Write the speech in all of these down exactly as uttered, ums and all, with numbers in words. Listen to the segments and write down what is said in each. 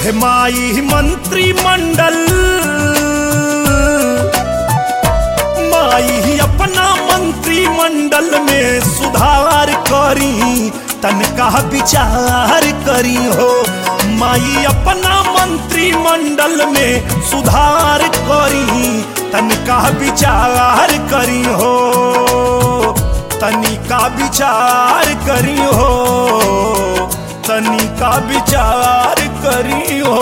हे माई मंत्रिमंडल, माई अपना मंत्रिमंडल में सुधार करी, तनका विचार करी हो। माई अपना मंत्रिमंडल में सुधार करी, तनिका विचार करी हो, तनिका विचार करी हो, तनिका विचार करी हो।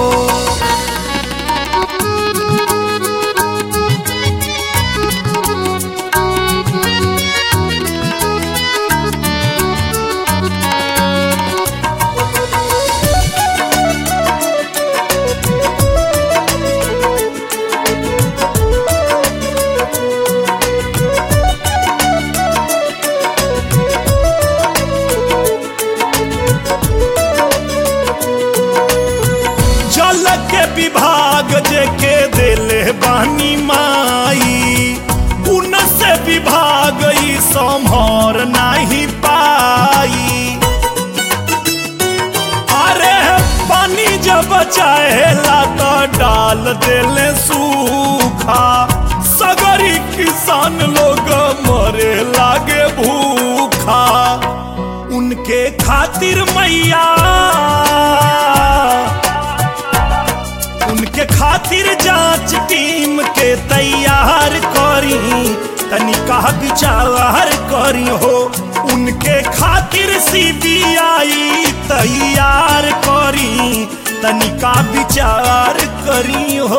विभाग जेके देले बानी माई, उनसे विभाग ई संभर नहीं पाई। अरे पानी जब चाहेला तो डाल देले सूखा, सगरी किसान लोग मरे लागे भूखा। उनके खातिर मैया, उनके खातिर जांच टीम के तैयार करी, तनिका विचार करी हो। उनके खातिर सीबीआई तैयार करी, तनिका विचार करी हो।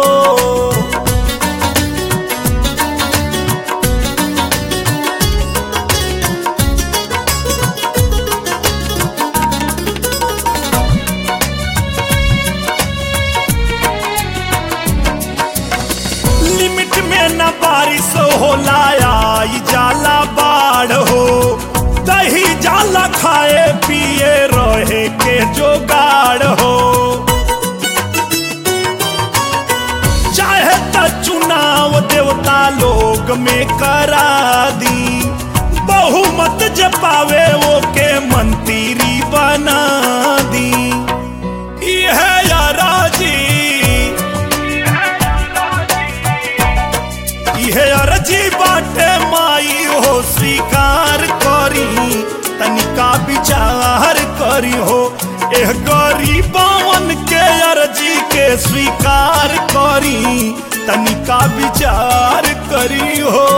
न बारिश होला आई जाला बाढ़ हो, दही जाला खाए पिए रहे के जोगाड़ हो। चाहे तो चुनाव देवता लोग में करा दी, बहुमत जपावे वो के मंत्री बना दी। यह राजी हे अर्जी बाटे माई हो, स्वीकार करी, तनिका विचार करी हो। एह गरीबन के अर्जी के स्वीकार करी, तनिका विचार करी हो।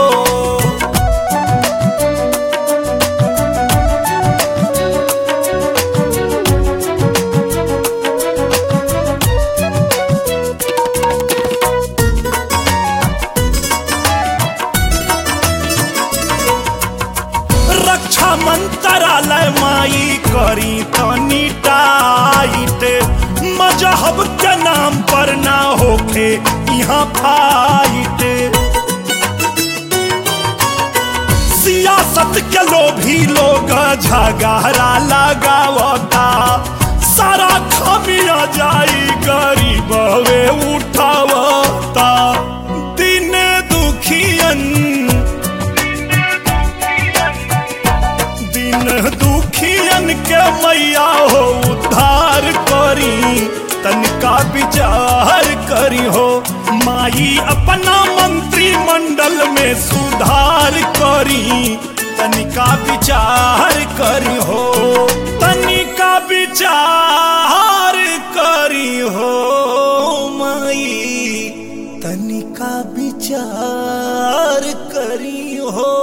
मंत्रालय माई करी तनी टाइट, मजहब के नाम पर ना होखे यहाँ फाइट। सियासत के लोभी लोग झगड़ा लगावता, सारा खामिया जाई गरीब वे उठावता। दिन दुखियन दुखियन के मैया हो उद्धार करी, तनिका विचार करी हो। माई अपना मंत्रिमंडल में सुधार करी, तनिका विचार करी हो, तनिका विचार करी हो। माई तनिका विचार करी हो।